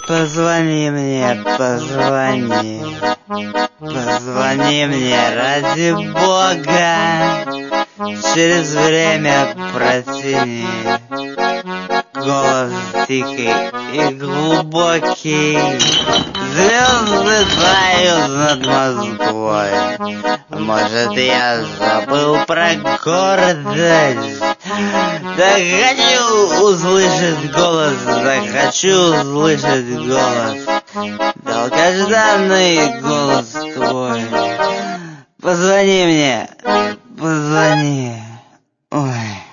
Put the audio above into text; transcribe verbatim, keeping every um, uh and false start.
Позвони мне, позвони. Позвони мне, ради Бога. Через время протяни. Голос тихий и глубокий. Звезды тают над Москвой. Может, я забыл про гордость. Да хочу услышать голос, да хочу услышать голос. Долгожданный голос твой. Позвони мне, позвони. Ой.